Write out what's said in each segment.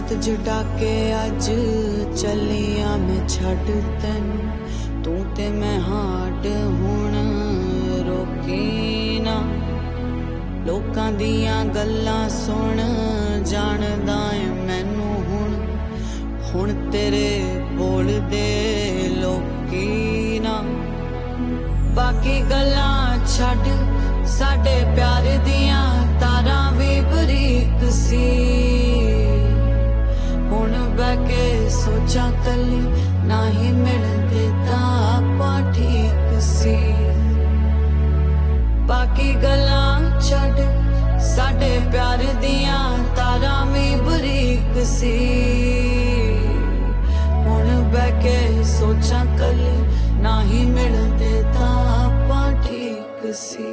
रात जटा के अज चलिया मैं छड़ तैनू तू ते मैं हाड हुण रोकी ना लोकां दियां गल्लां सुन जानदा ऐ मैनू हुण तेरे बोलदे लोकी ना बाकी गल्लां छड़ साडे प्यार दियां तारां भी बरीक सी हुण बह के सोचा कली ना ही मिलदे तां आपां ठीक सी बाकी गल्लां छड़ साडे प्यार दियां तारां भी बरीक सी हुण बह के सोचा कली ना ही मिलदे तां आपां ठीक सी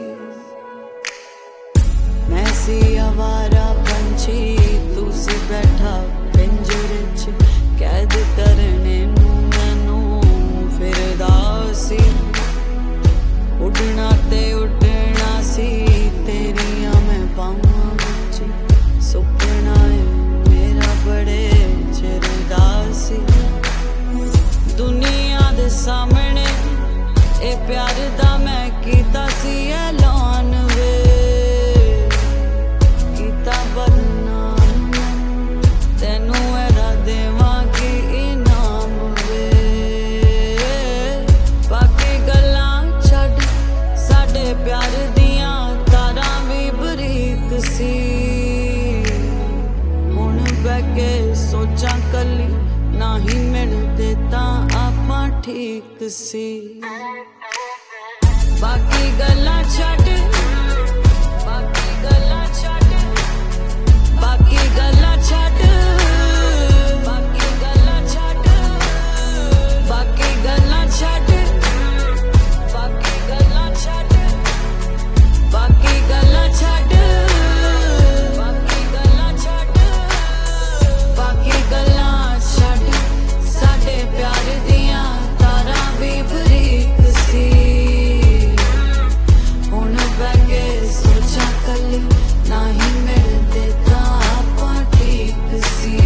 मैं सी आवारा पंछी तू सी बैठा पिंजरे च कैद करने नू मैनू फिरदा सी उड़ना ते उड़ना सी तेरियां मैं बाहां विच सुपना है मेरा बड़े चिर दा सी दुनिया दे सामने ए प्यार दा मैं कीता सी ऐलान वे कीता बदनाम तैनू एदा देवांगी इनाम वे बाकी गल्लां छड़ साडे प्यार दियां तारां भी बरीक सी हुण बह के सोचा कली ना ही मिलदे तां आपां ठीक सी बाकी गल्लां छड़ बाकी गल्लां छड़ बाकी गल्लां छड़ बाकी गल्लां छड़ बाकी गल्लां छड़ बाकी गल्लां छड़ बाकी गल्लां छड़ बाकी गल्लां छड़ बाकी गल्लां छड़ साडे प्यार दियां तारां भी बरीक सी हुण बह के सोचा कली ना ही मिलदे तां आपां ठीक सी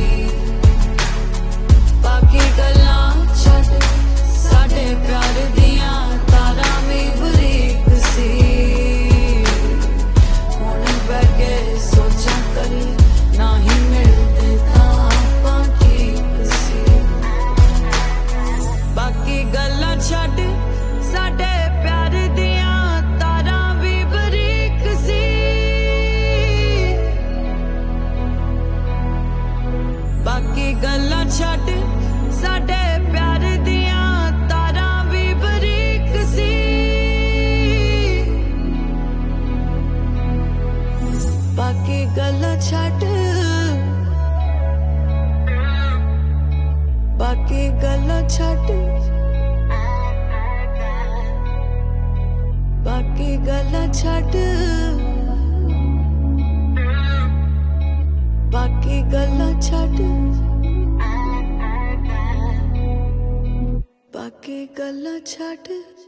बाकी गल्लां छड़ साडे प्यार दियां तारां भी बरीक सी हुण बह के सोचा कली ना ही मिलदे तां आपां ठीक सी बाकी गल्लां छड़ साडे प्यार दियां तारां भी बरीक सी बाकी गल्लां छड़ साडे प्यार दियां तारां भी बरीक सी बाकी गल्लां छड़ बाकी गल्लां छड़ बाकी गल्लां छड़ बाकी गल्लां छड़ बाकी गल्लां छड़